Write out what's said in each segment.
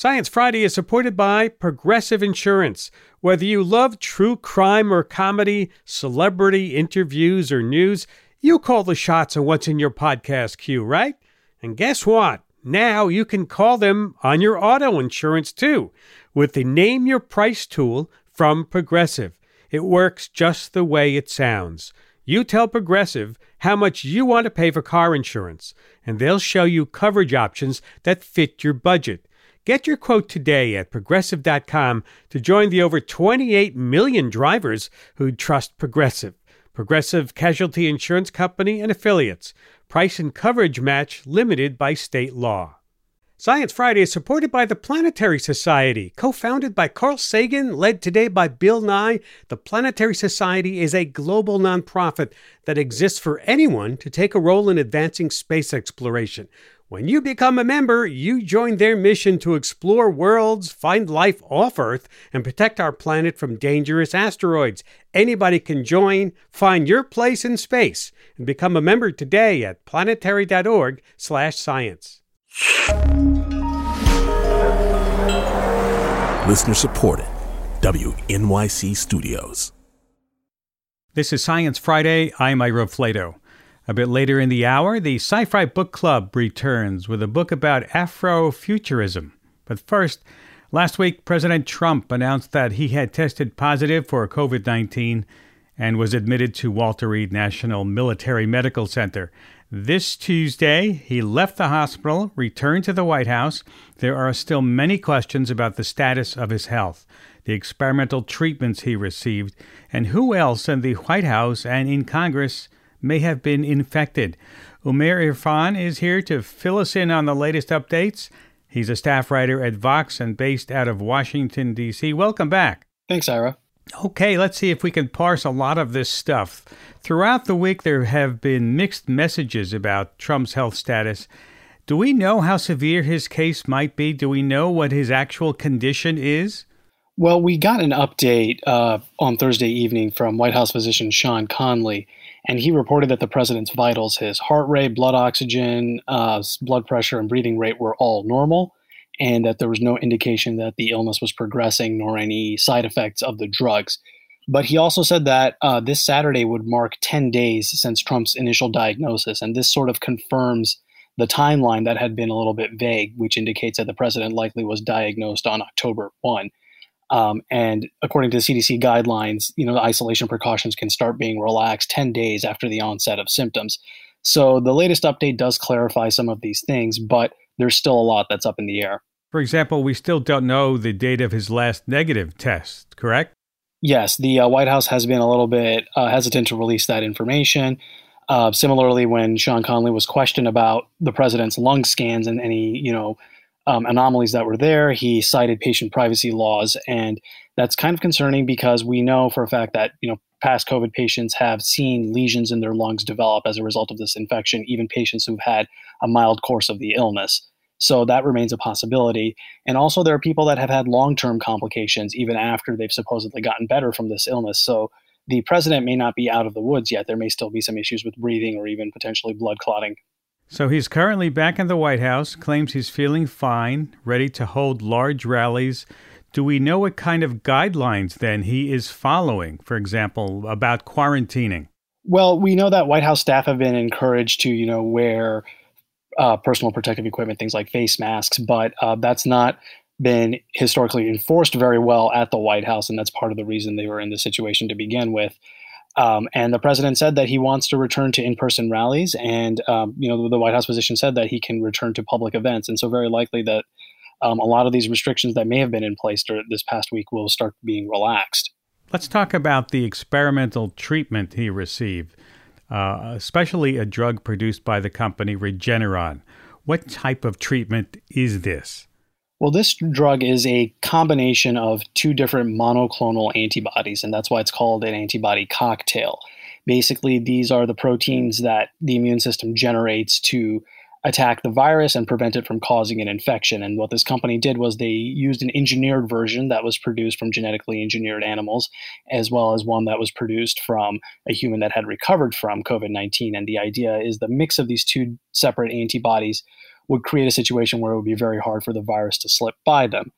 Science Friday is supported by Progressive Insurance. Whether you love true crime or comedy, celebrity interviews or news, you call the shots on what's in your podcast queue, right? And guess what? Now you can call them on your auto insurance too with the Name Your Price tool from Progressive. It works just the way it sounds. You tell Progressive how much you want to pay for car insurance, and they'll show you coverage options that fit your budget. Get your quote today at Progressive.com to join the over 28 million drivers who trust Progressive. Progressive Casualty Insurance Company and Affiliates. Price and coverage match limited by state law. Science Friday is supported by the Planetary Society. Co-founded by Carl Sagan, led today by Bill Nye, the Planetary Society is a global nonprofit that exists for anyone to take a role in advancing space exploration. When you become a member, you join their mission to explore worlds, find life off Earth, and protect our planet from dangerous asteroids. Anybody can join. Find your place in space and become a member today at planetary.org/science. Listener supported. WNYC Studios. This is Science Friday. I'm Ira Flato. A bit later in the hour, the Sci-Fi Book Club returns with a book about Afrofuturism. But first, last week, President Trump announced that he had tested positive for COVID-19 and was admitted to Walter Reed National Military Medical Center. This Tuesday, he left the hospital, returned to the White House. There are still many questions about the status of his health, the experimental treatments he received, and who else in the White House and in Congress may have been infected. Umair Irfan is here to fill us in on the latest updates. He's a staff writer at Vox and based out of Washington, D.C. Welcome back. Thanks, Ira. Okay, let's see if we can parse a lot of this stuff. Throughout the week, there have been mixed messages about Trump's health status. Do we know how severe his case might be? Do we know what his actual condition is? Well, we got an update on Thursday evening from White House physician Sean Conley, and he reported that the president's vitals, his heart rate, blood oxygen, blood pressure, and breathing rate were all normal, and that there was no indication that the illness was progressing nor any side effects of the drugs. But he also said that this Saturday would mark 10 days since Trump's initial diagnosis, and this sort of confirms the timeline that had been a little bit vague, which indicates that the president likely was diagnosed on October 1. And according to the CDC guidelines, the isolation precautions can start being relaxed 10 days after the onset of symptoms. So the latest update does clarify some of these things, but there's still a lot that's up in the air. For example, we still don't know the date of his last negative test, correct? Yes, the White House has been a little bit hesitant to release that information. Similarly, when Sean Conley was questioned about the president's lung scans and any, anomalies that were there, he cited patient privacy laws. And that's kind of concerning because we know for a fact that, past COVID patients have seen lesions in their lungs develop as a result of this infection, even patients who've had a mild course of the illness. So that remains a possibility. And also there are people that have had long-term complications even after they've supposedly gotten better from this illness. So the president may not be out of the woods yet. There may still be some issues with breathing or even potentially blood clotting. So he's currently back in the White House, claims he's feeling fine, ready to hold large rallies. Do we know what kind of guidelines then he is following, for example, about quarantining? Well, we know that White House staff have been encouraged to, wear personal protective equipment, things like face masks, but that's not been historically enforced very well at the White House, and that's part of the reason they were in this situation to begin with. And the president said that he wants to return to in-person rallies, and the White House physician said that he can return to public events, and so very likely that a lot of these restrictions that may have been in place this past week will start being relaxed. Let's talk about the experimental treatment he received, especially a drug produced by the company Regeneron. What type of treatment is this? Well, this drug is a combination of two different monoclonal antibodies, and that's why it's called an antibody cocktail. Basically, these are the proteins that the immune system generates to attack the virus and prevent it from causing an infection. And what this company did was they used an engineered version that was produced from genetically engineered animals, as well as one that was produced from a human that had recovered from COVID-19. And the idea is the mix of these two separate antibodies would create a situation where it would be very hard for the virus to slip by them.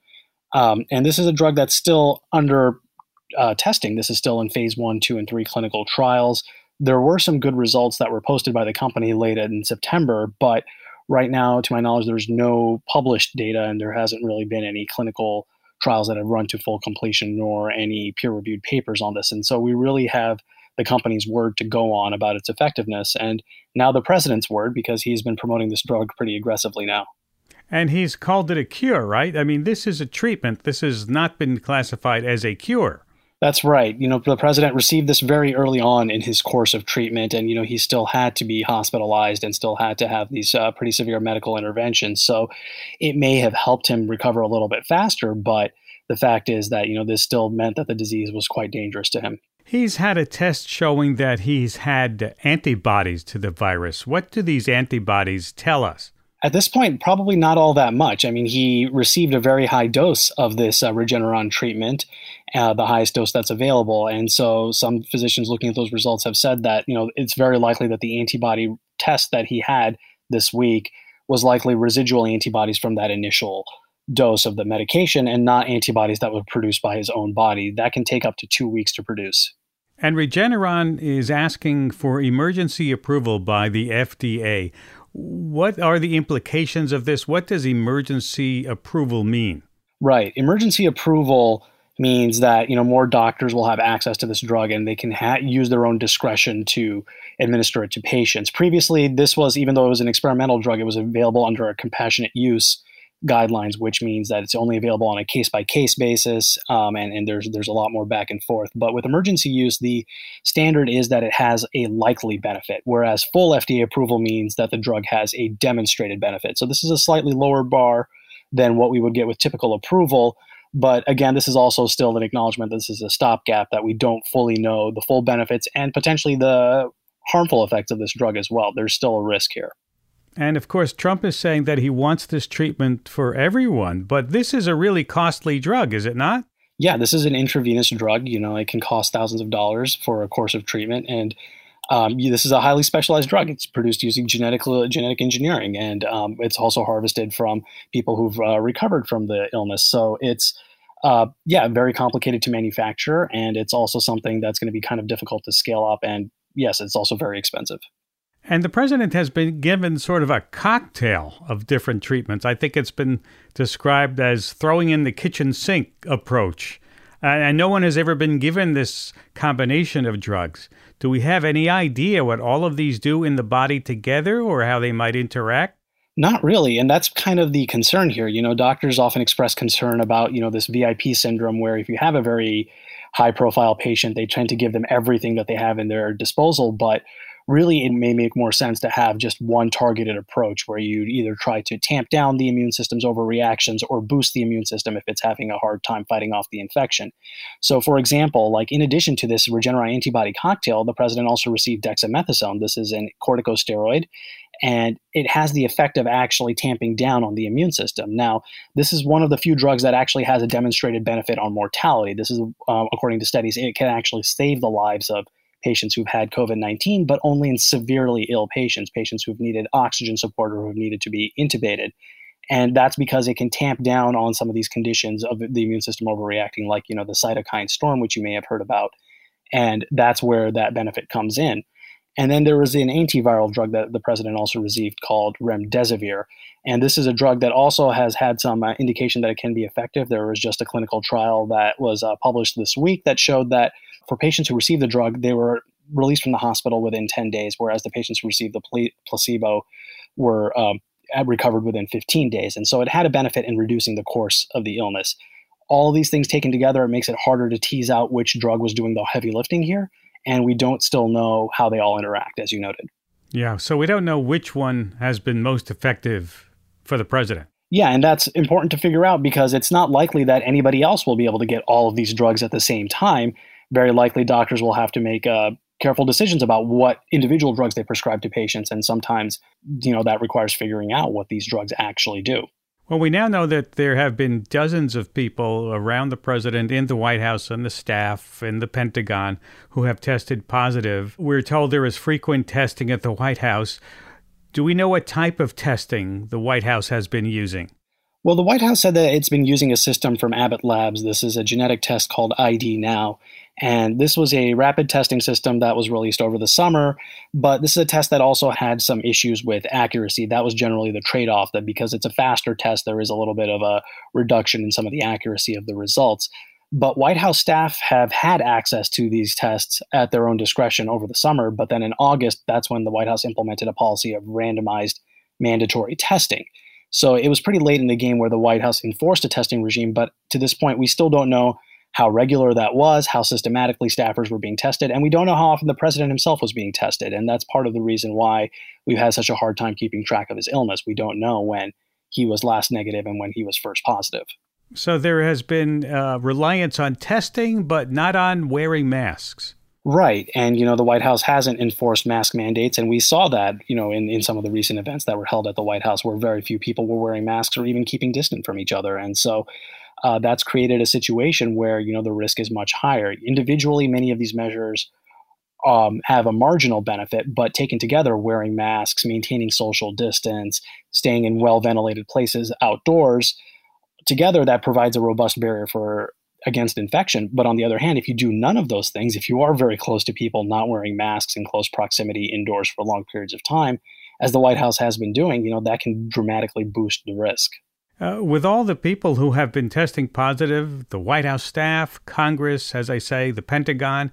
And this is a drug that's still under testing. This is still in phase 1, 2, and 3 clinical trials. There were some good results that were posted by the company late in September, but right now, to my knowledge, there's no published data, and there hasn't really been any clinical trials that have run to full completion, nor any peer-reviewed papers on this. And so we really have the company's word to go on about its effectiveness, and now the president's word, because he's been promoting this drug pretty aggressively now. And he's called it a cure, right? I mean, this is a treatment. This has not been classified as a cure. That's right. The president received this very early on in his course of treatment, and, he still had to be hospitalized and still had to have these pretty severe medical interventions. So it may have helped him recover a little bit faster, but the fact is that, this still meant that the disease was quite dangerous to him. He's had a test showing that he's had antibodies to the virus. What do these antibodies tell us? At this point, probably not all that much. I mean, he received a very high dose of this Regeneron treatment, the highest dose that's available. And so some physicians looking at those results have said that, it's very likely that the antibody test that he had this week was likely residual antibodies from that initial dose of the medication and not antibodies that were produced by his own body. That can take up to 2 weeks to produce. And Regeneron is asking for emergency approval by the FDA. What are the implications of this? What does emergency approval mean? Right. Emergency approval means that, more doctors will have access to this drug and they can use their own discretion to administer it to patients. Previously, this was, even though it was an experimental drug, it was available under a compassionate use guidelines, which means that it's only available on a case-by-case basis, and there's a lot more back and forth. But with emergency use, the standard is that it has a likely benefit, whereas full FDA approval means that the drug has a demonstrated benefit. So this is a slightly lower bar than what we would get with typical approval. But again, this is also still an acknowledgement that this is a stopgap, that we don't fully know the full benefits and potentially the harmful effects of this drug as well. There's still a risk here. And of course, Trump is saying that he wants this treatment for everyone, but this is a really costly drug, is it not? Yeah, this is an intravenous drug. It can cost thousands of dollars for a course of treatment. And this is a highly specialized drug. It's produced using genetic engineering, and it's also harvested from people who've recovered from the illness. So it's, very complicated to manufacture, and it's also something that's going to be kind of difficult to scale up. And yes, it's also very expensive. And the president has been given sort of a cocktail of different treatments. I think it's been described as throwing in the kitchen sink approach. And no one has ever been given this combination of drugs. Do we have any idea what all of these do in the body together or how they might interact? Not really. And that's kind of the concern here. Doctors often express concern about, this VIP syndrome, where if you have a very high profile patient, they tend to give them everything that they have in their disposal. But really, it may make more sense to have just one targeted approach where you either try to tamp down the immune system's overreactions or boost the immune system if it's having a hard time fighting off the infection. So, for example, in addition to this Regeneron antibody cocktail, the president also received dexamethasone. This is a corticosteroid, and it has the effect of actually tamping down on the immune system. Now, this is one of the few drugs that actually has a demonstrated benefit on mortality. This is, according to studies, it can actually save the lives of patients who've had COVID-19, but only in severely ill patients who've needed oxygen support or who've needed to be intubated. And that's because it can tamp down on some of these conditions of the immune system overreacting, like, the cytokine storm, which you may have heard about. And that's where that benefit comes in. And then there was an antiviral drug that the president also received called remdesivir. And this is a drug that also has had some indication that it can be effective. There was just a clinical trial that was published this week that showed that for patients who received the drug, they were released from the hospital within 10 days, whereas the patients who received the placebo were recovered within 15 days. And so it had a benefit in reducing the course of the illness. All of these things taken together, it makes it harder to tease out which drug was doing the heavy lifting here. And we don't still know how they all interact, as you noted. Yeah, so we don't know which one has been most effective for the president. Yeah, and that's important to figure out because it's not likely that anybody else will be able to get all of these drugs at the same time. Very likely doctors will have to make careful decisions about what individual drugs they prescribe to patients. And sometimes, that requires figuring out what these drugs actually do. Well, we now know that there have been dozens of people around the president, in the White House, and the staff, and the Pentagon, who have tested positive. We're told there is frequent testing at the White House. Do we know what type of testing the White House has been using? Well, the White House said that it's been using a system from Abbott Labs. This is a genetic test called ID Now. And this was a rapid testing system that was released over the summer. But this is a test that also had some issues with accuracy. That was generally the trade-off, that because it's a faster test, there is a little bit of a reduction in some of the accuracy of the results. But White House staff have had access to these tests at their own discretion over the summer. But then in August, that's when the White House implemented a policy of randomized mandatory testing. So it was pretty late in the game where the White House enforced a testing regime, but to this point, we still don't know how regular that was, how systematically staffers were being tested, and we don't know how often the president himself was being tested. And that's part of the reason why we've had such a hard time keeping track of his illness. We don't know when he was last negative and when he was first positive. So there has been reliance on testing, but not on wearing masks. Right. And, the White House hasn't enforced mask mandates. And we saw that, in some of the recent events that were held at the White House where very few people were wearing masks or even keeping distant from each other. And so that's created a situation where, the risk is much higher. Individually, many of these measures have a marginal benefit, but taken together, wearing masks, maintaining social distance, staying in well-ventilated places outdoors, together that provides a robust barrier against infection. But on the other hand, if you do none of those things, if you are very close to people, not wearing masks in close proximity indoors for long periods of time, as the White House has been doing, that can dramatically boost the risk. With all the people who have been testing positive, the White House staff, Congress, as I say, the Pentagon,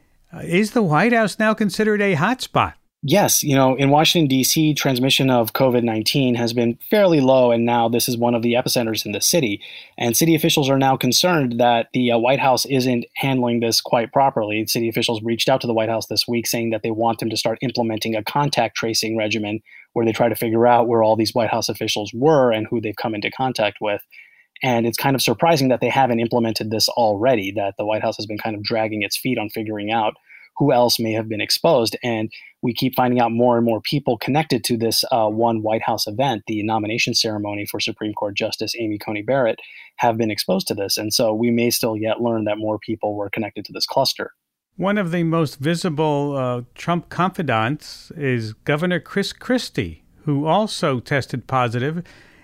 is the White House now considered a hotspot? Yes, in Washington, D.C., transmission of COVID-19 has been fairly low, and now this is one of the epicenters in the city. And city officials are now concerned that the White House isn't handling this quite properly. City officials reached out to the White House this week saying that they want them to start implementing a contact tracing regimen where they try to figure out where all these White House officials were and who they've come into contact with. And it's kind of surprising that they haven't implemented this already, that the White House has been kind of dragging its feet on figuring out who else may have been exposed. And we keep finding out more and more people connected to this one White House event, the nomination ceremony for Supreme Court Justice Amy Coney Barrett, have been exposed to this. And so we may still yet learn that more people were connected to this cluster. One of the most visible Trump confidants is Governor Chris Christie, who also tested positive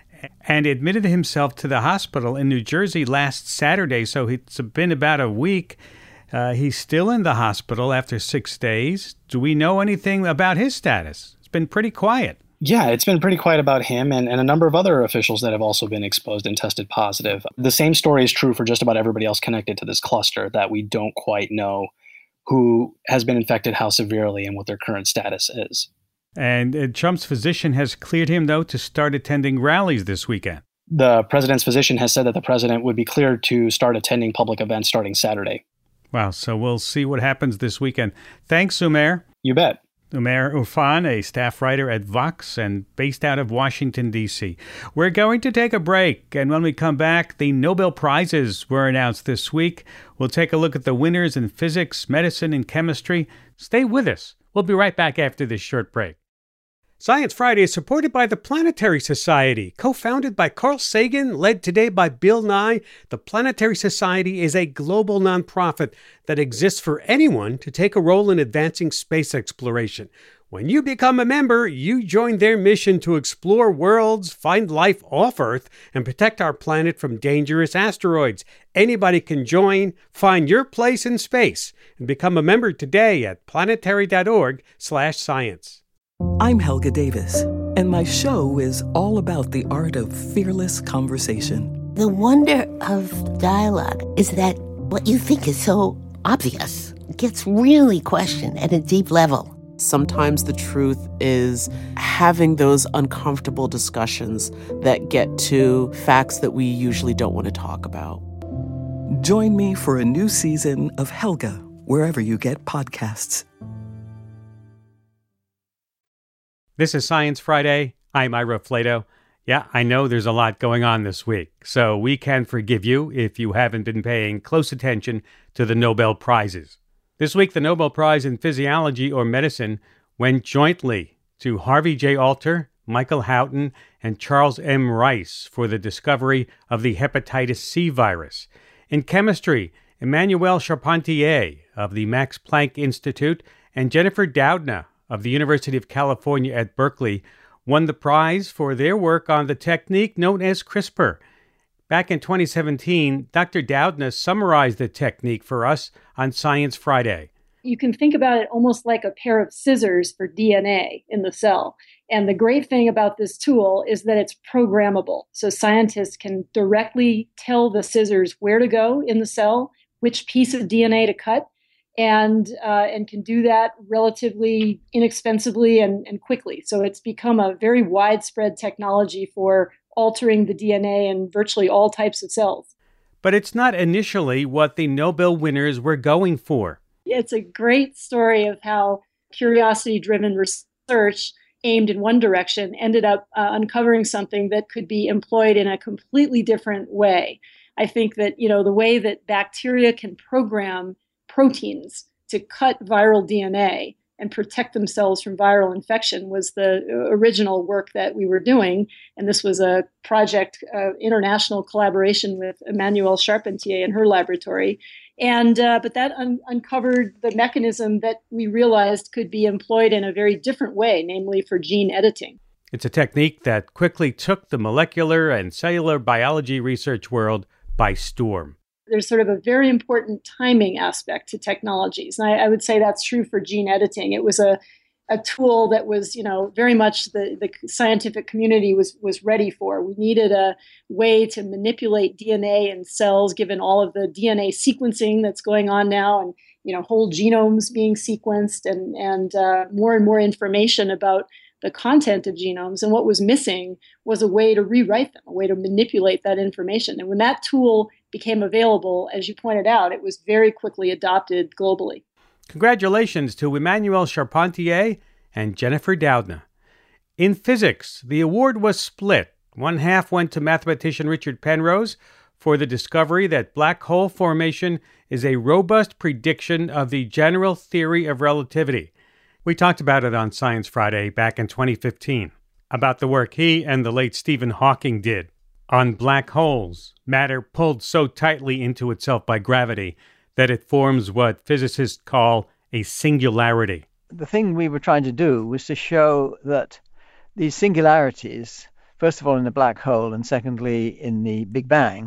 and admitted himself to the hospital in New Jersey last Saturday. So it's been about a week. He's still in the hospital after 6 days. Do we know anything about his status? It's been pretty quiet. Yeah, it's been pretty quiet about him and a number of other officials that have also been exposed and tested positive. The same story is true for just about everybody else connected to this cluster, that we don't quite know who has been infected, how severely, and what their current status is. And Trump's physician has cleared him, though, to start attending rallies this weekend. The president's physician has said that the president would be cleared to start attending public events starting Saturday. Wow, so we'll see what happens this weekend. Thanks, Umair. You bet. Umair Irfan, a staff writer at Vox and based out of Washington, D.C. We're going to take a break, and when we come back, the Nobel Prizes were announced this week. We'll take a look at the winners in physics, medicine, and chemistry. Stay with us. We'll be right back after this short break. Science Friday is supported by the Planetary Society. Co-founded by Carl Sagan, led today by Bill Nye, the Planetary Society is a global nonprofit that exists for anyone to take a role in advancing space exploration. When you become a member, you join their mission to explore worlds, find life off Earth, and protect our planet from dangerous asteroids. Anybody can join. Find your place in space and become a member today at planetary.org/science. I'm Helga Davis, and my show is all about the art of fearless conversation. The wonder of dialogue is that what you think is so obvious gets really questioned at a deep level. Sometimes the truth is having those uncomfortable discussions that get to facts that we usually don't want to talk about. Join me for a new season of Helga, wherever you get podcasts. This is Science Friday. I'm Ira Flato. Yeah, I know there's a lot going on this week, so we can forgive you if you haven't been paying close attention to the Nobel Prizes. This week, the Nobel Prize in Physiology or Medicine went jointly to Harvey J. Alter, Michael Houghton, and Charles M. Rice for the discovery of the hepatitis C virus. In chemistry, Emmanuelle Charpentier of the Max Planck Institute and Jennifer Doudna of the University of California at Berkeley won the prize for their work on the technique known as CRISPR. Back in 2017, Dr. Doudna summarized the technique for us on Science Friday. You can think about it almost like a pair of scissors for DNA in the cell. And the great thing about this tool is that it's programmable. So scientists can directly tell the scissors where to go in the cell, which piece of DNA to cut, and can do that relatively inexpensively and quickly. So it's become a very widespread technology for altering the DNA in virtually all types of cells. But it's not initially what the Nobel winners were going for. It's a great story of how curiosity-driven research aimed in one direction ended up uncovering something that could be employed in a completely different way. I think that, the way that bacteria can program proteins to cut viral DNA and protect themselves from viral infection was the original work that we were doing. And this was a project, international collaboration with Emmanuelle Charpentier in her laboratory. And but that uncovered the mechanism that we realized could be employed in a very different way, namely for gene editing. It's a technique that quickly took the molecular and cellular biology research world by storm. There's sort of a very important timing aspect to technologies. And I would say that's true for gene editing. It was a tool that was, very much the scientific community was ready for. We needed a way to manipulate DNA in cells, given all of the DNA sequencing that's going on now, and whole genomes being sequenced, and more information about the content of genomes. And what was missing was a way to rewrite them, a way to manipulate that information. And when that tool became available, as you pointed out, it was very quickly adopted globally. Congratulations to Emmanuelle Charpentier and Jennifer Doudna. In physics, the award was split. One half went to mathematician Richard Penrose for the discovery that black hole formation is a robust prediction of the general theory of relativity. We talked about it on Science Friday back in 2015, about the work he and the late Stephen Hawking did on black holes, matter pulled so tightly into itself by gravity that it forms what physicists call a singularity. The thing we were trying to do was to show that these singularities, first of all in the black hole and secondly in the Big Bang,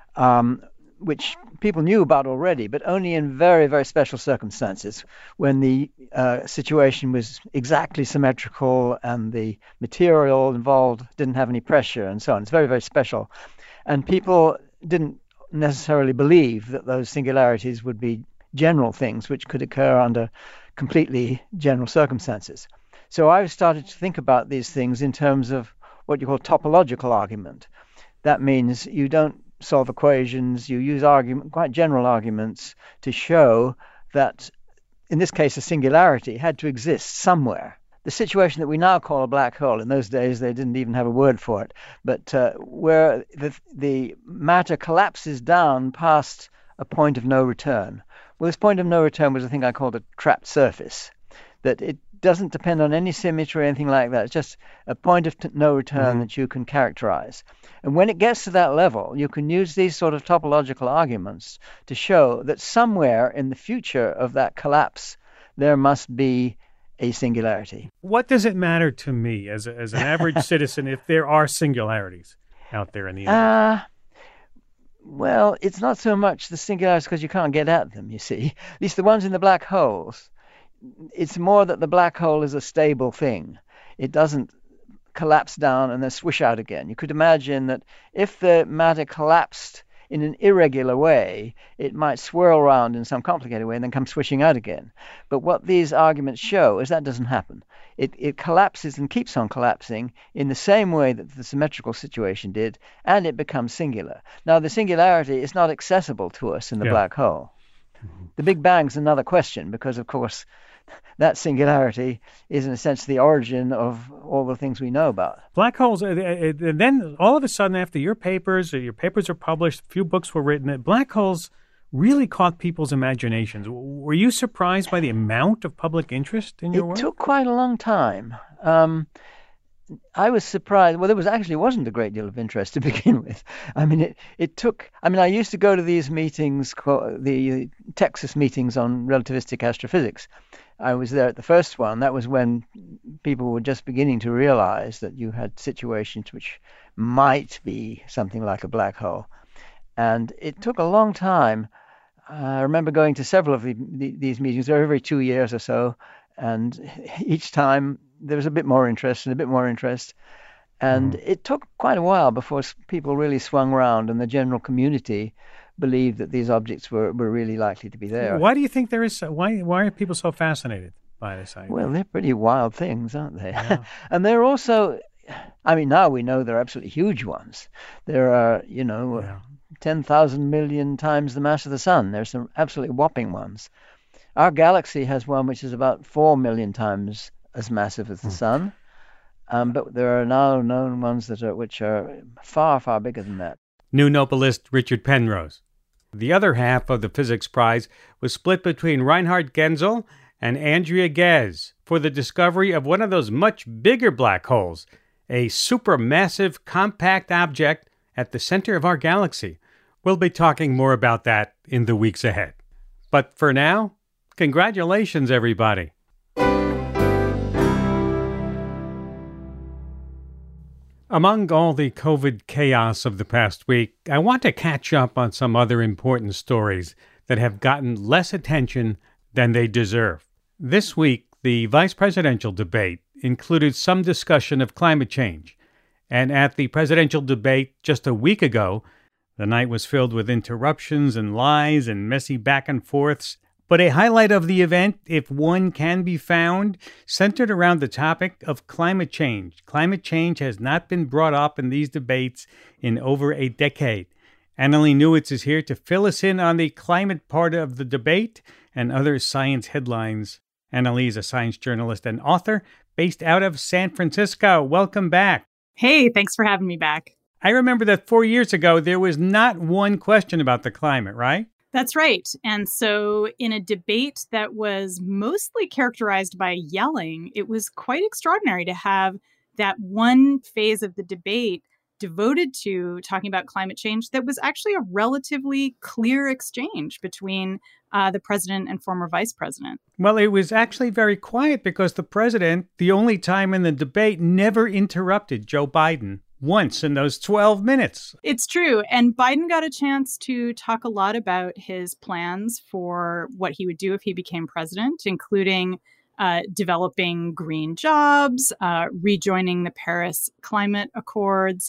which people knew about already, but only in very, very special circumstances, when the situation was exactly symmetrical and the material involved didn't have any pressure and so on. It's very, very special. And people didn't necessarily believe that those singularities would be general things which could occur under completely general circumstances. So I started to think about these things in terms of what you call topological argument. That means you don't solve equations, you use quite general arguments to show that, in this case, a singularity had to exist somewhere. The situation that we now call a black hole, in those days they didn't even have a word for it, but where the matter collapses down past a point of no return. Well, this point of no return was a thing I called a trapped surface, that it doesn't depend on any symmetry or anything like that. It's just a point of no return that you can characterize. And when it gets to that level, you can use these sort of topological arguments to show that somewhere in the future of that collapse, there must be a singularity. What does it matter to me as an average citizen if there are singularities out there in the universe? Well, it's not so much the singularities because you can't get at them, you see. At least the ones in the black holes. It's more that the black hole is a stable thing. It doesn't collapse down and then swish out again. You could imagine that if the matter collapsed in an irregular way, it might swirl around in some complicated way and then come swishing out again. But what these arguments show is that doesn't happen. It collapses and keeps on collapsing in the same way that the symmetrical situation did, and it becomes singular. Now, the singularity is not accessible to us in the black hole. The Big Bang's another question because, of course, that singularity is, in a sense, the origin of all the things we know about. Black holes, and then all of a sudden, after your papers are published, a few books were written, black holes really caught people's imaginations. Were you surprised by the amount of public interest in your work? It took quite a long time. I was surprised. Well, wasn't a great deal of interest to begin with. I mean, it took. I mean, I used to go to these meetings, the Texas meetings on relativistic astrophysics. I was there at the first one. That was when people were just beginning to realize that you had situations which might be something like a black hole. And it took a long time. I remember going to several of these meetings every 2 years or so, and each time there was a bit more interest and a bit more interest. And it took quite a while before people really swung round and the general community believed that these objects were really likely to be there. Why do you think there is? Why are people so fascinated by this idea? Well, they're pretty wild things, aren't they? Yeah. And they're also, I mean, now we know they're absolutely huge ones. There are, 10,000 million times the mass of the sun. There's some absolutely whopping ones. Our galaxy has one which is about 4 million times as massive as the sun. But there are now known ones which are far, far bigger than that. New Nobelist Richard Penrose. The other half of the physics prize was split between Reinhard Genzel and Andrea Ghez for the discovery of one of those much bigger black holes, a supermassive compact object at the center of our galaxy. We'll be talking more about that in the weeks ahead. But for now, congratulations, everybody. Among all the COVID chaos of the past week, I want to catch up on some other important stories that have gotten less attention than they deserve. This week, the vice presidential debate included some discussion of climate change. And at the presidential debate just a week ago, the night was filled with interruptions and lies and messy back and forths. But a highlight of the event, if one can be found, centered around the topic of climate change. Climate change has not been brought up in these debates in over a decade. Annalee Newitz is here to fill us in on the climate part of the debate and other science headlines. Annalee is a science journalist and author based out of San Francisco. Welcome back. Hey, thanks for having me back. I remember that 4 years ago, there was not one question about the climate, right? That's right. And so in a debate that was mostly characterized by yelling, it was quite extraordinary to have that one phase of the debate devoted to talking about climate change that was actually a relatively clear exchange between the president and former vice president. Well, it was actually very quiet because the president, the only time in the debate, never interrupted Joe Biden once in those 12 minutes. It's true. And Biden got a chance to talk a lot about his plans for what he would do if he became president, including developing green jobs, rejoining the Paris Climate Accords,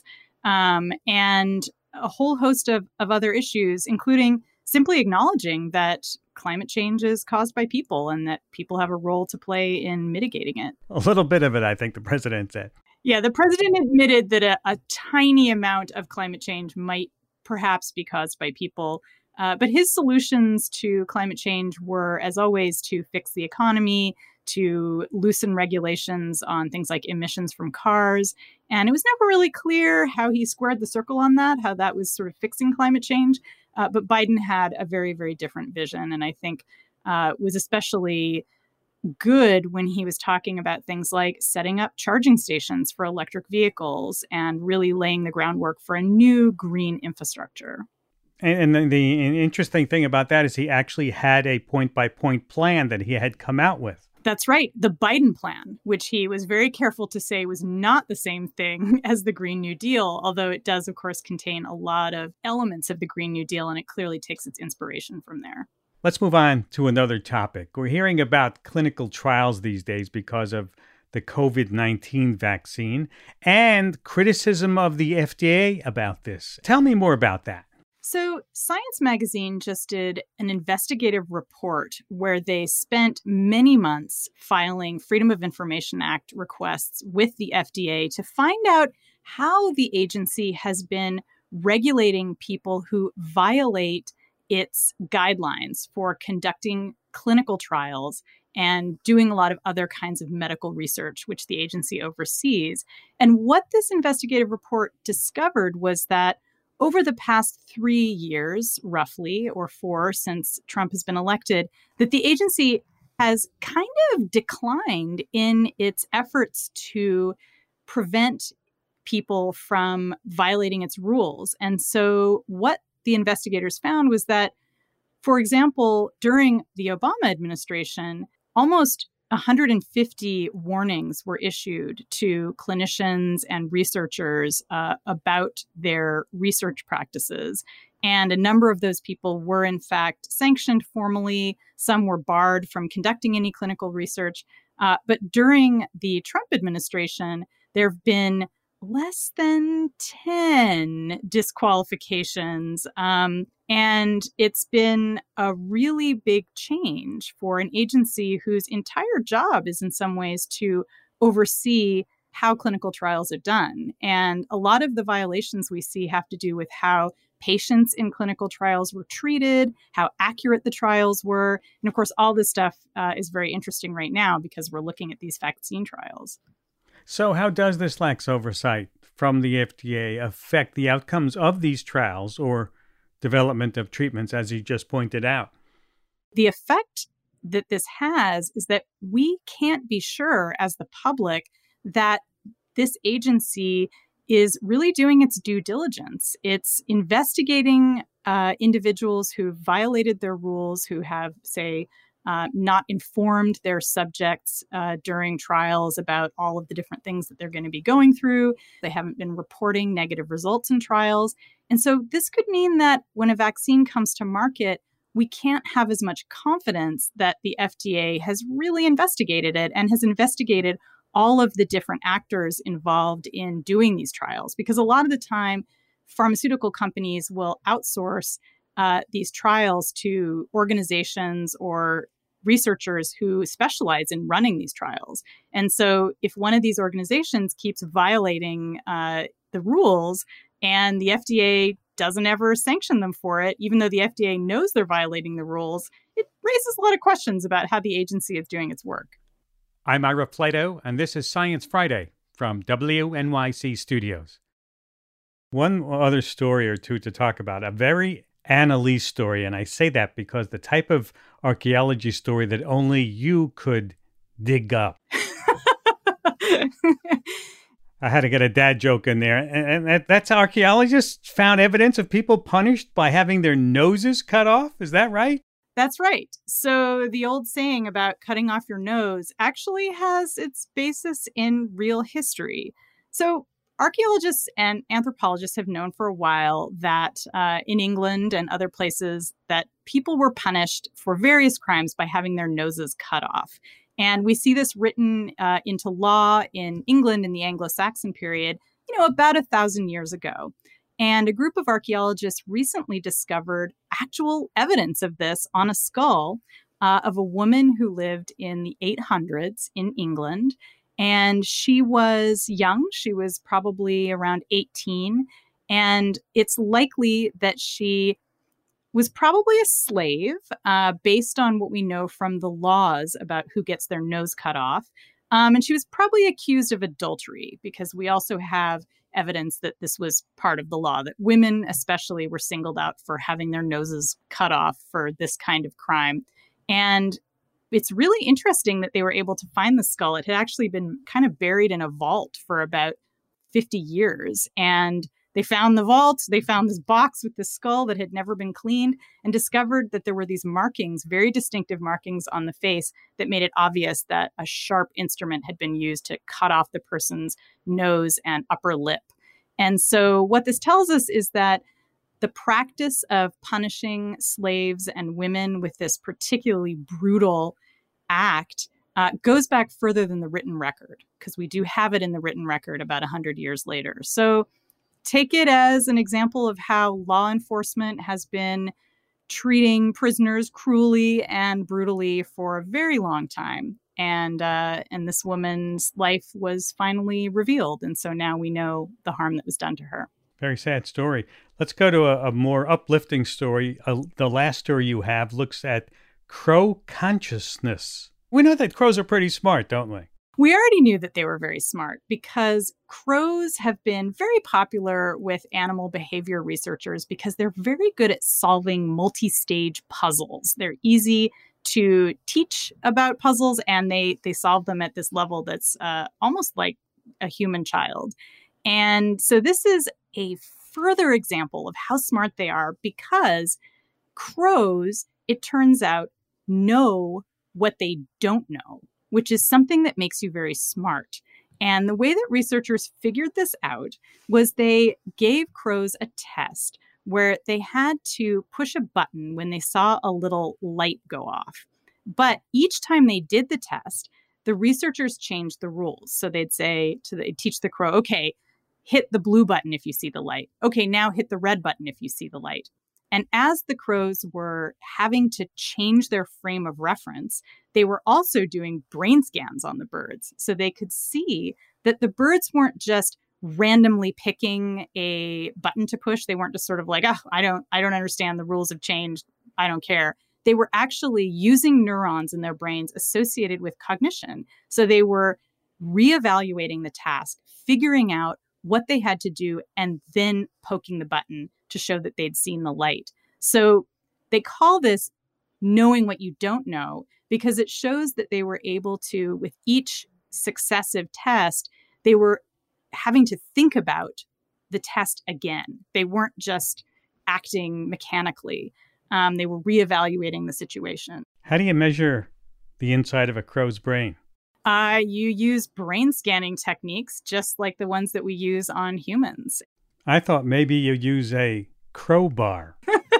and a whole host of other issues, including simply acknowledging that climate change is caused by people and that people have a role to play in mitigating it. A little bit of it, I think the president said. Yeah, the president admitted that a tiny amount of climate change might perhaps be caused by people. But his solutions to climate change were, as always, to fix the economy, to loosen regulations on things like emissions from cars. And it was never really clear how he squared the circle on that, how that was sort of fixing climate change. But Biden had a very, very different vision, and I think was especially good when he was talking about things like setting up charging stations for electric vehicles and really laying the groundwork for a new green infrastructure. And the interesting thing about that is he actually had a point-by-point plan that he had come out with. That's right. The Biden plan, which he was very careful to say was not the same thing as the Green New Deal, although it does, of course, contain a lot of elements of the Green New Deal, and it clearly takes its inspiration from there. Let's move on to another topic. We're hearing about clinical trials these days because of the COVID-19 vaccine and criticism of the FDA about this. Tell me more about that. So Science Magazine just did an investigative report where they spent many months filing Freedom of Information Act requests with the FDA to find out how the agency has been regulating people who violate its guidelines for conducting clinical trials and doing a lot of other kinds of medical research, which the agency oversees. And what this investigative report discovered was that over the past 3 years, roughly, or 4 since Trump has been elected, that the agency has kind of declined in its efforts to prevent people from violating its rules. And so what the investigators found was that, for example, during the Obama administration, almost 150 warnings were issued to clinicians and researchers about their research practices. And a number of those people were, in fact, sanctioned formally. Some were barred from conducting any clinical research. But during the Trump administration, there have been less than 10 disqualifications. And it's been a really big change for an agency whose entire job is in some ways to oversee how clinical trials are done. And a lot of the violations we see have to do with how patients in clinical trials were treated, how accurate the trials were. And of course, all this stuff is very interesting right now because we're looking at these vaccine trials. So how does this lax oversight from the FDA affect the outcomes of these trials or development of treatments, as you just pointed out? The effect that this has is that we can't be sure as the public that this agency is really doing its due diligence. It's investigating individuals who violated their rules, who have, say, not informed their subjects during trials about all of the different things that they're going to be going through. They haven't been reporting negative results in trials. And so this could mean that when a vaccine comes to market, we can't have as much confidence that the FDA has really investigated it and has investigated all of the different actors involved in doing these trials. Because a lot of the time, pharmaceutical companies will outsource these trials to organizations or researchers who specialize in running these trials. And so if one of these organizations keeps violating the rules and the FDA doesn't ever sanction them for it, even though the FDA knows they're violating the rules, it raises a lot of questions about how the agency is doing its work. I'm Ira Flatow, and this is Science Friday from WNYC Studios. One other story or two to talk about, a very Annalise story, and I say that because the type of archaeology story that only you could dig up. I had to get a dad joke in there. And that's archaeologists found evidence of people punished by having their noses cut off. Is that right? That's right. So the old saying about cutting off your nose actually has its basis in real history. So archaeologists and anthropologists have known for a while that in England and other places that people were punished for various crimes by having their noses cut off. And we see this written into law in England in the Anglo-Saxon period, about 1,000 years ago. And a group of archaeologists recently discovered actual evidence of this on a skull of a woman who lived in the 800s in England. And she was young. She was probably around 18. And it's likely that she was probably a slave based on what we know from the laws about who gets their nose cut off. And she was probably accused of adultery because we also have evidence that this was part of the law, that women especially were singled out for having their noses cut off for this kind of crime. And it's really interesting that they were able to find the skull. It had actually been kind of buried in a vault for about 50 years. And they found the vault, they found this box with the skull that had never been cleaned, and discovered that there were these markings, very distinctive markings on the face that made it obvious that a sharp instrument had been used to cut off the person's nose and upper lip. And so what this tells us is that the practice of punishing slaves and women with this particularly brutal act goes back further than the written record, because we do have it in the written record about 100 years later. So take it as an example of how law enforcement has been treating prisoners cruelly and brutally for a very long time. And this woman's life was finally revealed. And so now we know the harm that was done to her. Very sad story. Let's go to a more uplifting story. The last story you have looks at crow consciousness. We know that crows are pretty smart, don't we? We already knew that they were very smart because crows have been very popular with animal behavior researchers because they're very good at solving multi-stage puzzles. They're easy to teach about puzzles, and they solve them at this level that's almost like a human child. And so this is a further example of how smart they are, because crows, it turns out, know what they don't know, which is something that makes you very smart. And the way that researchers figured this out was they gave crows a test where they had to push a button when they saw a little light go off. But each time they did the test, the researchers changed the rules. So they'd teach the crow, okay, hit the blue button if you see the light. Okay, now hit the red button if you see the light. And as the crows were having to change their frame of reference, they were also doing brain scans on the birds. So they could see that the birds weren't just randomly picking a button to push. They weren't just sort of like, oh, I don't understand. The rules have changed. I don't care. They were actually using neurons in their brains associated with cognition. So they were reevaluating the task, figuring out what they had to do, and then poking the button to show that they'd seen the light. So they call this knowing what you don't know, because it shows that they were able to, with each successive test, they were having to think about the test again. They weren't just acting mechanically. They were reevaluating the situation. How do you measure the inside of a crow's brain? You use brain scanning techniques, just like the ones that we use on humans. I thought maybe you use a crowbar.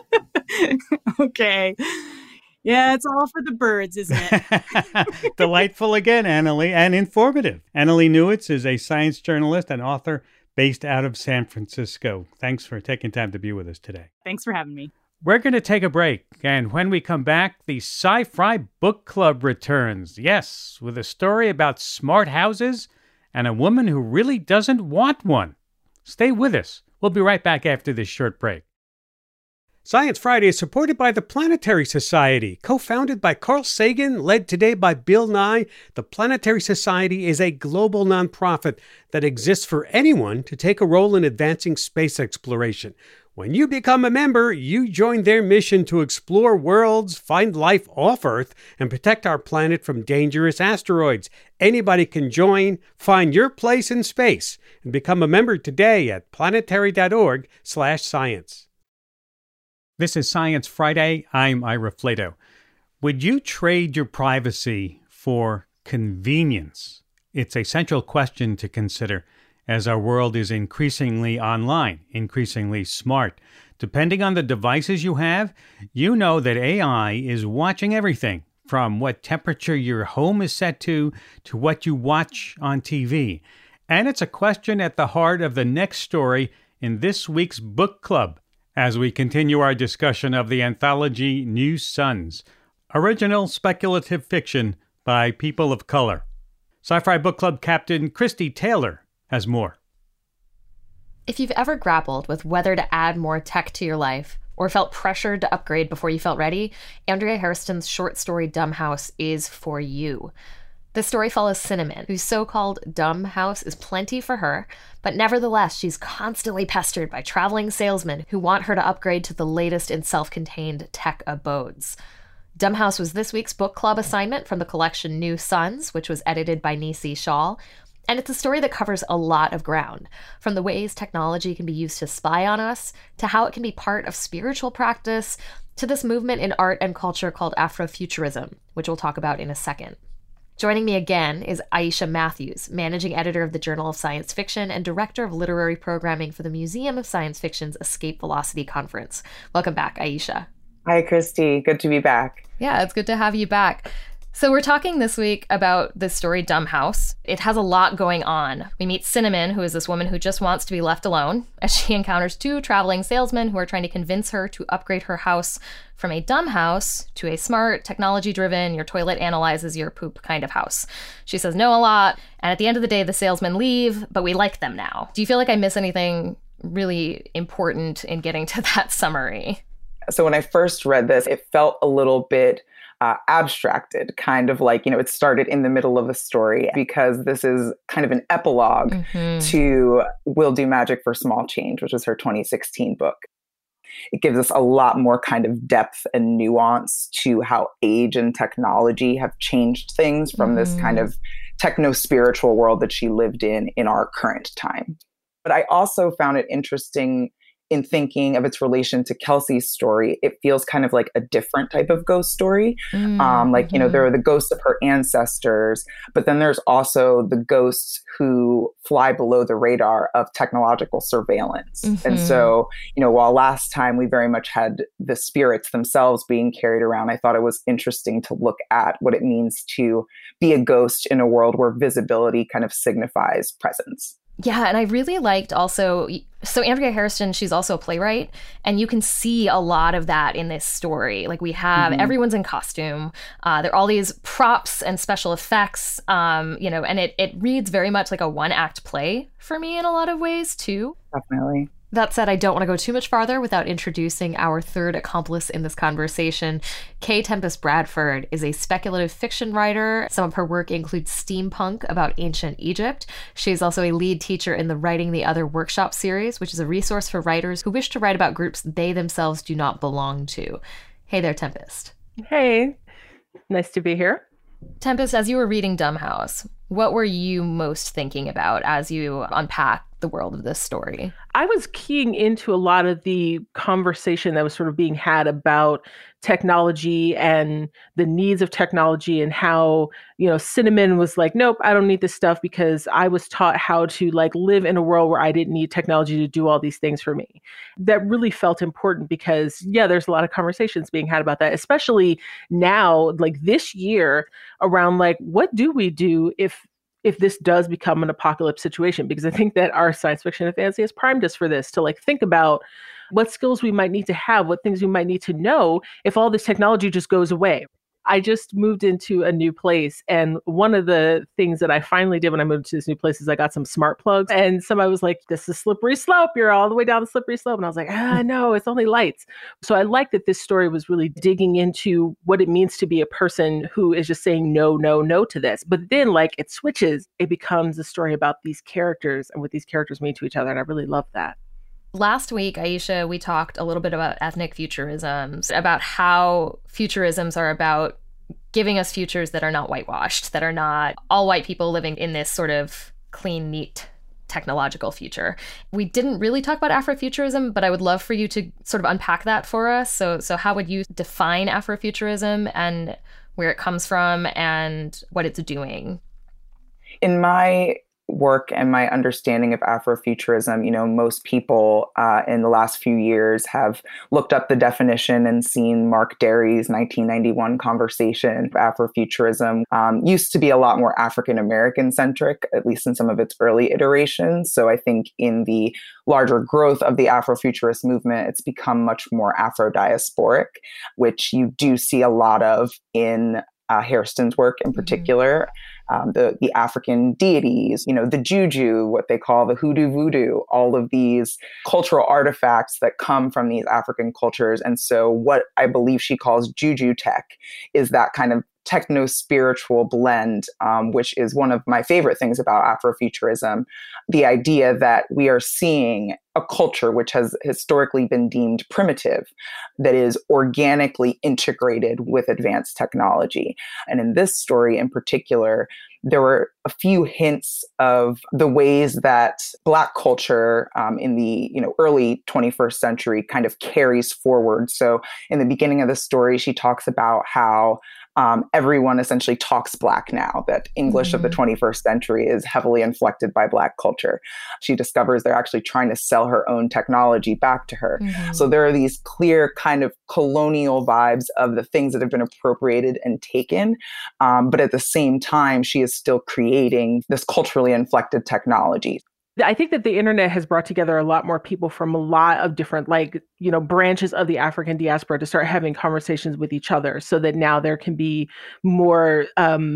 Okay. Yeah, it's all for the birds, isn't it? Delightful again, Annalee, and informative. Annalee Newitz is a science journalist and author based out of San Francisco. Thanks for taking time to be with us today. Thanks for having me. We're going to take a break, and when we come back, the Sci-Fi Book Club returns. Yes, with a story about smart houses and a woman who really doesn't want one. Stay with us. We'll be right back after this short break. Science Friday is supported by the Planetary Society. Co-founded by Carl Sagan, led today by Bill Nye, the Planetary Society is a global nonprofit that exists for anyone to take a role in advancing space exploration. When you become a member, you join their mission to explore worlds, find life off Earth, and protect our planet from dangerous asteroids. Anybody can join. Find your place in space and become a member today at planetary.org/science. This is Science Friday. I'm Ira Flato. Would you trade your privacy for convenience? It's a central question to consider as our world is increasingly online, increasingly smart. Depending on the devices you have, you know that AI is watching everything from what temperature your home is set to what you watch on TV. And it's a question at the heart of the next story in this week's book club, as we continue our discussion of the anthology New Suns, original speculative fiction by people of color. Sci-Fi Book Club Captain Christy Taylor has more. If you've ever grappled with whether to add more tech to your life or felt pressured to upgrade before you felt ready, Andrea Hairston's short story Dumb House is for you. The story follows Cinnamon, whose so-called dumb house is plenty for her, but nevertheless, she's constantly pestered by traveling salesmen who want her to upgrade to the latest in self-contained tech abodes. Dumb House was this week's book club assignment from the collection New Suns, which was edited by Nisi Shawl. And it's a story that covers a lot of ground, from the ways technology can be used to spy on us, to how it can be part of spiritual practice, to this movement in art and culture called Afrofuturism, which we'll talk about in a second. Joining me again is Aisha Matthews, managing editor of the Journal of Science Fiction and director of literary programming for the Museum of Science Fiction's Escape Velocity Conference. Welcome back, Aisha. Hi, Christy. Good to be back. Yeah, it's good to have you back. So we're talking this week about this story, Dumb House. It has a lot going on. We meet Cinnamon, who is this woman who just wants to be left alone, as she encounters two traveling salesmen who are trying to convince her to upgrade her house from a dumb house to a smart, technology-driven, your toilet analyzes your poop kind of house. She says no a lot, and at the end of the day, the salesmen leave, but we like them now. Do you feel like I miss anything really important in getting to that summary? So when I first read this, it felt a little bit abstracted, kind of like, it started in the middle of a story, because this is kind of an epilogue to We'll Do Magic for Small Change, which was her 2016 book. It gives us a lot more kind of depth and nuance to how age and technology have changed things from this kind of techno-spiritual world that she lived in our current time. But I also found it interesting in thinking of its relation to Kelsey's story. It feels kind of like a different type of ghost story. There are the ghosts of her ancestors, but then there's also the ghosts who fly below the radar of technological surveillance. And so, while last time we very much had the spirits themselves being carried around, I thought it was interesting to look at what it means to be a ghost in a world where visibility kind of signifies presence. Yeah, and I really liked also, so Andrea Hairston, she's also a playwright, and you can see a lot of that in this story. Like we have, everyone's in costume, there are all these props and special effects, and it reads very much like a one-act play for me in a lot of ways too. Definitely. That said, I don't want to go too much farther without introducing our third accomplice in this conversation. Kay Tempest Bradford is a speculative fiction writer. Some of her work includes steampunk about ancient Egypt. She's also a lead teacher in the Writing the Other workshop series, which is a resource for writers who wish to write about groups they themselves do not belong to. Hey there, Tempest. Hey, nice to be here. Tempest, as you were reading Dumb House, what were you most thinking about as you unpack the world of this story? I was keying into a lot of the conversation that was sort of being had about technology and the needs of technology, and how, Cinnamon was like, nope, I don't need this stuff because I was taught how to live in a world where I didn't need technology to do all these things for me. That really felt important because, there's a lot of conversations being had about that, especially now, this year, around what do we do if this does become an apocalypse situation? Because I think that our science fiction and fantasy has primed us for this, to think about what skills we might need to have, what things we might need to know if all this technology just goes away. I just moved into a new place, and one of the things that I finally did when I moved to this new place is I got some smart plugs, and somebody was like, this is a slippery slope. You're all the way down the slippery slope. And I was like, no, it's only lights. So I like that this story was really digging into what it means to be a person who is just saying no, no, no to this. But then it switches, it becomes a story about these characters and what these characters mean to each other. And I really love that. Last week, Aisha, we talked a little bit about ethnic futurisms, about how futurisms are about giving us futures that are not whitewashed, that are not all white people living in this sort of clean, neat technological future. We didn't really talk about Afrofuturism, but I would love for you to sort of unpack that for us. So how would you define Afrofuturism and where it comes from and what it's doing? In my work and my understanding of Afrofuturism, most people in the last few years have looked up the definition and seen Mark Derry's 1991 conversation of Afrofuturism. Used to be a lot more African-American centric, at least in some of its early iterations. So I think in the larger growth of the Afrofuturist movement, it's become much more Afro-diasporic, which you do see a lot of in Hairston's work in particular. The African deities, the juju, what they call the hoodoo voodoo, all of these cultural artifacts that come from these African cultures. And so what I believe she calls juju tech is that kind of techno-spiritual blend, which is one of my favorite things about Afrofuturism. The idea that we are seeing a culture which has historically been deemed primitive, that is organically integrated with advanced technology. And in this story in particular, there were a few hints of the ways that Black culture in the early 21st century kind of carries forward. So in the beginning of the story, she talks about how everyone essentially talks Black now, that English of the 21st century is heavily inflected by Black culture. She discovers they're actually trying to sell her own technology back to her. So there are these clear kind of colonial vibes of the things that have been appropriated and taken. But at the same time, she is still creating this culturally inflected technology. I think that the internet has brought together a lot more people from a lot of different, branches of the African diaspora to start having conversations with each other, so that now there can be more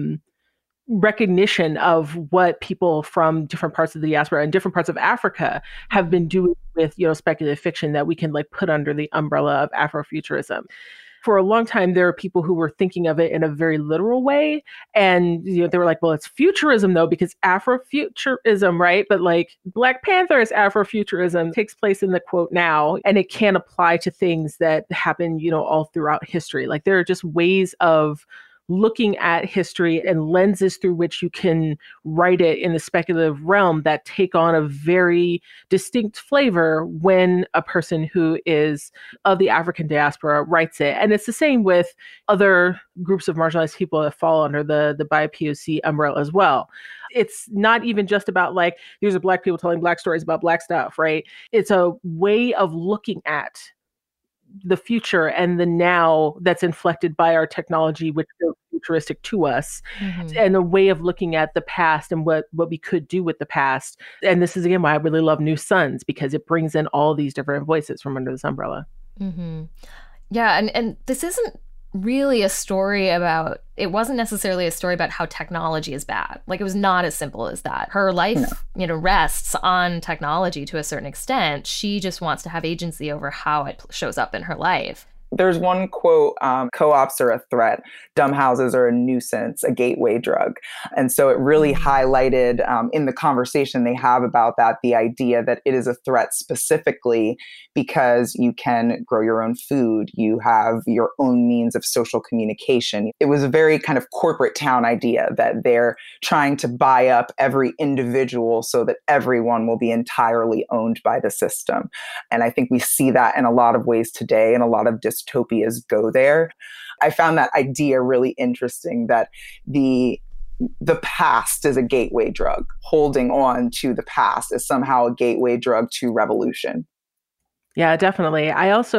recognition of what people from different parts of the diaspora and different parts of Africa have been doing with, speculative fiction that we can put under the umbrella of Afrofuturism. For a long time, there are people who were thinking of it in a very literal way. And, they were like, well, it's futurism, though, because Afrofuturism, right? But Black Panther is Afrofuturism, takes place in the quote now, and it can apply to things that happen, all throughout history. There are just ways of looking at history and lenses through which you can write it in the speculative realm that take on a very distinct flavor when a person who is of the African diaspora writes it. And it's the same with other groups of marginalized people that fall under the BIPOC umbrella as well. It's not even just about like, these are Black people telling Black stories about Black stuff, right? It's a way of looking at the future and the now that's inflected by our technology, which is futuristic to us, and a way of looking at the past and what we could do with the past. And this is, again, why I really love New Sons, because it brings in all these different voices from under this umbrella. Yeah, and this isn't really a story about, it wasn't necessarily a story about how technology is bad. Like, it was not as simple as that. Her life, rests on technology to a certain extent. She just wants to have agency over how it shows up in her life. There's one quote, co-ops are a threat, dumb houses are a nuisance, a gateway drug. And so it really highlighted in the conversation they have about that, the idea that it is a threat specifically because you can grow your own food, you have your own means of social communication. It was a very kind of corporate town idea that they're trying to buy up every individual so that everyone will be entirely owned by the system. And I think we see that in a lot of ways today, and a lot of dystopias go there. I found that idea really interesting, that the past is a gateway drug. Holding on to the past is somehow a gateway drug to revolution. Yeah, definitely.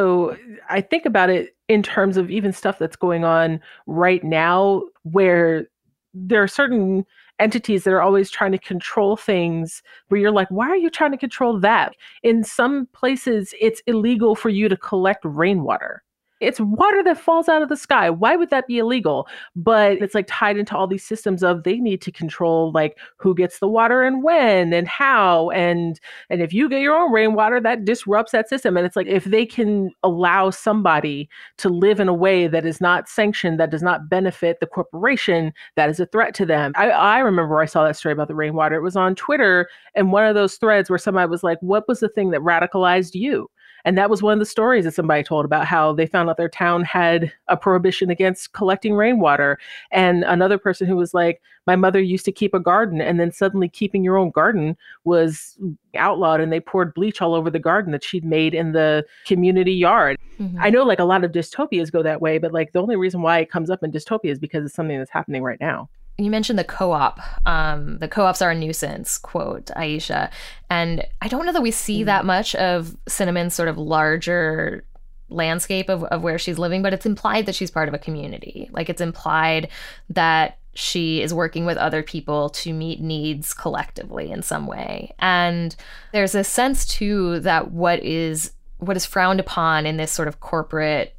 I think about it in terms of even stuff that's going on right now, where there are certain entities that are always trying to control things where you're like, why are you trying to control that? In some places, it's illegal for you to collect rainwater. It's water that falls out of the sky. Why would that be illegal? But it's like tied into all these systems of they need to control like who gets the water and when and how. And if you get your own rainwater, that disrupts that system. And it's like, if they can allow somebody to live in a way that is not sanctioned, that does not benefit the corporation, that is a threat to them. I remember I saw that story about the rainwater. It was on Twitter, and one of those threads where somebody was like, what was the thing that radicalized you? And that was one of the stories that somebody told about how they found out their town had a prohibition against collecting rainwater. And another person who was like, my mother used to keep a garden, and then suddenly keeping your own garden was outlawed, and they poured bleach all over the garden that she'd made in the community yard. I know like a lot of dystopias go that way, but like the only reason why it comes up in dystopia is because it's something that's happening right now. You mentioned the co-op. The co-ops are a nuisance, quote Aisha. And I don't know that we see that much of Cinnamon's sort of larger landscape of where she's living, but it's implied that she's part of a community. Like, it's implied that she is working with other people to meet needs collectively in some way. And there's a sense, too, that what is frowned upon in this sort of corporate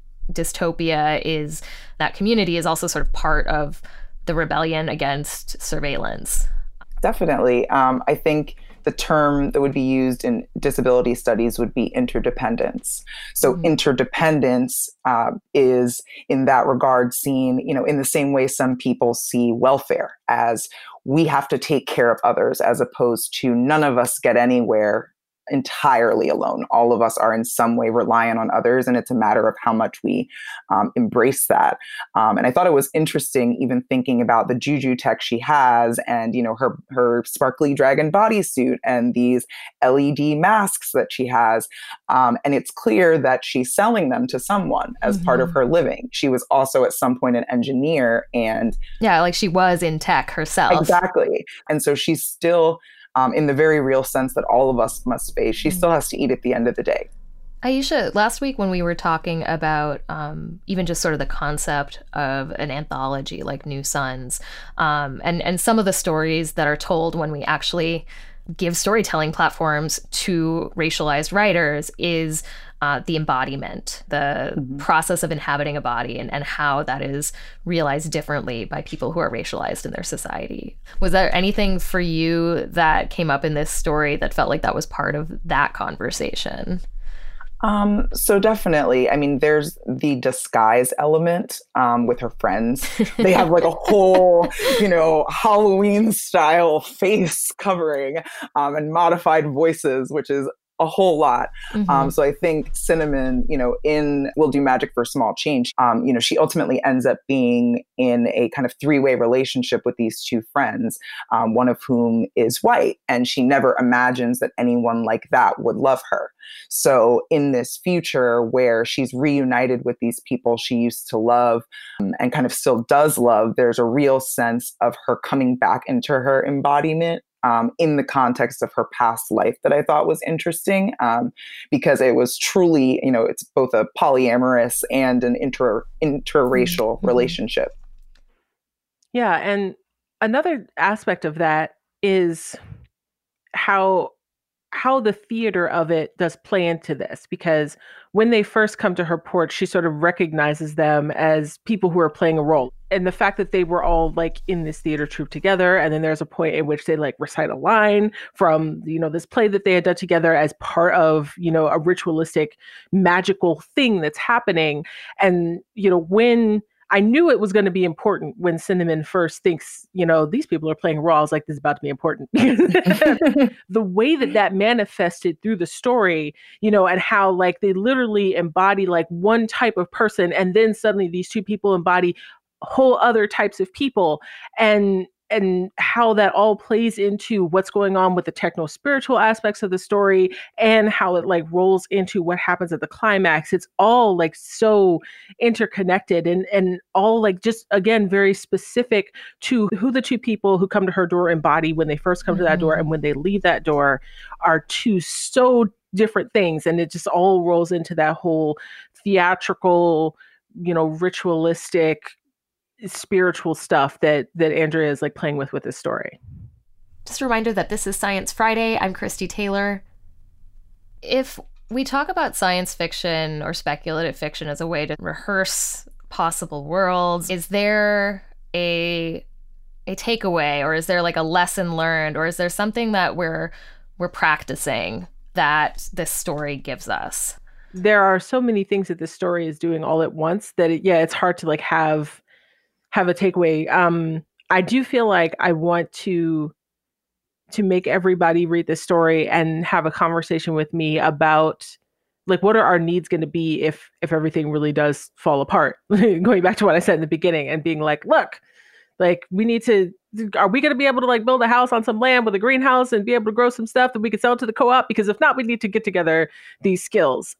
dystopia is that community is also sort of part of the rebellion against surveillance. Definitely. I think the term that would be used in disability studies would be interdependence. So interdependence is in that regard seen, in the same way some people see welfare as we have to take care of others, as opposed to none of us get anywhere entirely alone. All of us are in some way reliant on others, and it's a matter of how much we embrace that. And I thought it was interesting, even thinking about the juju tech she has, and her sparkly dragon bodysuit and these LED masks that she has. And it's clear that she's selling them to someone as part of her living. She was also at some point an engineer, and like she was in tech herself. Exactly. And so she's still in the very real sense that all of us must face. She still has to eat at the end of the day. Aisha, last week when we were talking about even just sort of the concept of an anthology like New Sons, and some of the stories that are told when we actually give storytelling platforms to racialized writers is the embodiment, the process of inhabiting a body, and how that is realized differently by people who are racialized in their society. Was there anything for you that came up in this story that felt like that was part of that conversation? So definitely. I mean, there's the disguise element with her friends. They have like a whole, Halloween style face covering and modified voices, which is a whole lot. So I think Cinnamon, in We'll Do Magic for a Small Change, she ultimately ends up being in a kind of three-way relationship with these two friends, one of whom is white, and she never imagines that anyone like that would love her. So in this future where she's reunited with these people she used to love and kind of still does love, there's a real sense of her coming back into her embodiment in the context of her past life that I thought was interesting, because it was truly, it's both a polyamorous and an interracial relationship. Yeah, and another aspect of that is how the theater of it does play into this, because when they first come to her porch, she sort of recognizes them as people who are playing a role. And the fact that they were all like in this theater troupe together, and then there's a point in which they like recite a line from, this play that they had done together as part of, a ritualistic magical thing that's happening. And, when I knew it was going to be important when Cinnamon first thinks, these people are playing raw. I was like, this is about to be important. The way that manifested through the story, and how like they literally embody like one type of person, and then suddenly these two people embody whole other types of people, and how that all plays into what's going on with the techno-spiritual aspects of the story, and how it like rolls into what happens at the climax. It's all like so interconnected and all like just, again, very specific to who the two people who come to her door embody when they first come to that door, and when they leave that door are two so different things. And it just all rolls into that whole theatrical, ritualistic, spiritual stuff that Andrea is like playing with this story. Just a reminder that this is Science Friday. I'm Christy Taylor. If we talk about science fiction or speculative fiction as a way to rehearse possible worlds, is there a takeaway, or is there like a lesson learned, or is there something that we're practicing that this story gives us? There are so many things that this story is doing all at once that it's hard to like have a takeaway. I do feel like I want to make everybody read this story and have a conversation with me about like, what are our needs going to be if everything really does fall apart? Going back to what I said in the beginning and being like, look, like are we going to be able to like build a house on some land with a greenhouse and be able to grow some stuff that we can sell to the co-op? Because if not, we need to get together these skills.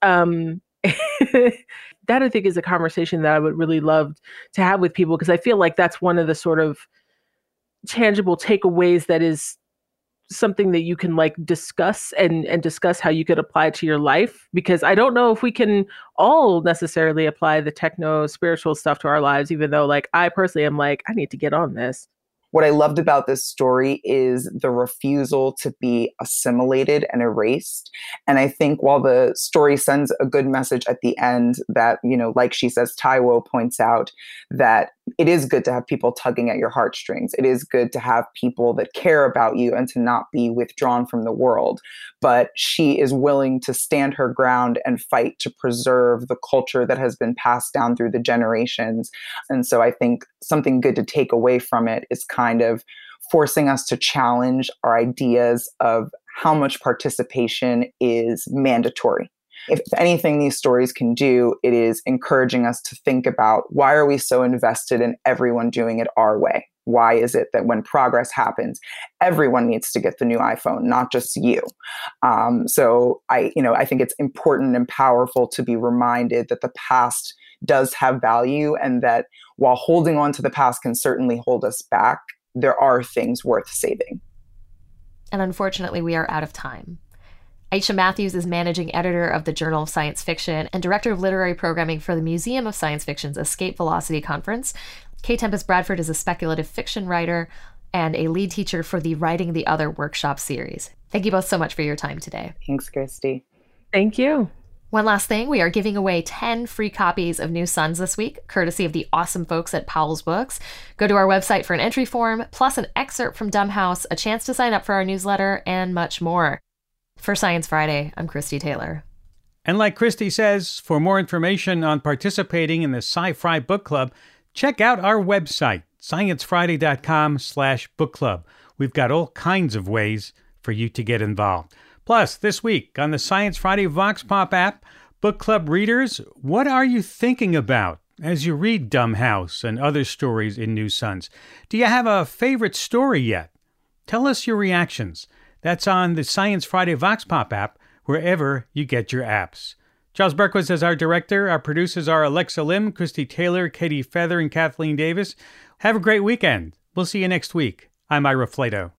That I think is a conversation that I would really love to have with people, because I feel like that's one of the sort of tangible takeaways that is something that you can like discuss and discuss how you could apply it to your life. Because I don't know if we can all necessarily apply the techno spiritual stuff to our lives, even though like I personally am like, I need to get on this. What I loved about this story is the refusal to be assimilated and erased. And I think while the story sends a good message at the end that, like she says, Taiwo points out that it is good to have people tugging at your heartstrings. It is good to have people that care about you and to not be withdrawn from the world. But she is willing to stand her ground and fight to preserve the culture that has been passed down through the generations. And so I think something good to take away from it is kind of forcing us to challenge our ideas of how much participation is mandatory. If anything these stories can do, it is encouraging us to think about, why are we so invested in everyone doing it our way? Why is it that when progress happens, everyone needs to get the new iPhone, not just you? So I think it's important and powerful to be reminded that the past does have value, and that while holding on to the past can certainly hold us back, there are things worth saving. And unfortunately, we are out of time. Aisha Matthews is managing editor of the Journal of Science Fiction and director of literary programming for the Museum of Science Fiction's Escape Velocity Conference. Kay Tempest Bradford is a speculative fiction writer and a lead teacher for the Writing the Other workshop series. Thank you both so much for your time today. Thanks, Christy. Thank you. One last thing, we are giving away 10 free copies of New Suns this week, courtesy of the awesome folks at Powell's Books. Go to our website for an entry form, plus an excerpt from Dumb House, a chance to sign up for our newsletter, and much more. For Science Friday, I'm Christy Taylor. And like Christy says, for more information on participating in the Sci-Fi Book Club, check out our website, sciencefriday.com/book club. We've got all kinds of ways for you to get involved. Plus, this week on the Science Friday Vox Pop app, book club readers, what are you thinking about as you read Dumb House and other stories in New Sons? Do you have a favorite story yet? Tell us your reactions. That's on the Science Friday Vox Pop app, wherever you get your apps. Charles Berkowitz is our director. Our producers are Alexa Lim, Christy Taylor, Katie Feather, and Kathleen Davis. Have a great weekend. We'll see you next week. I'm Ira Flato.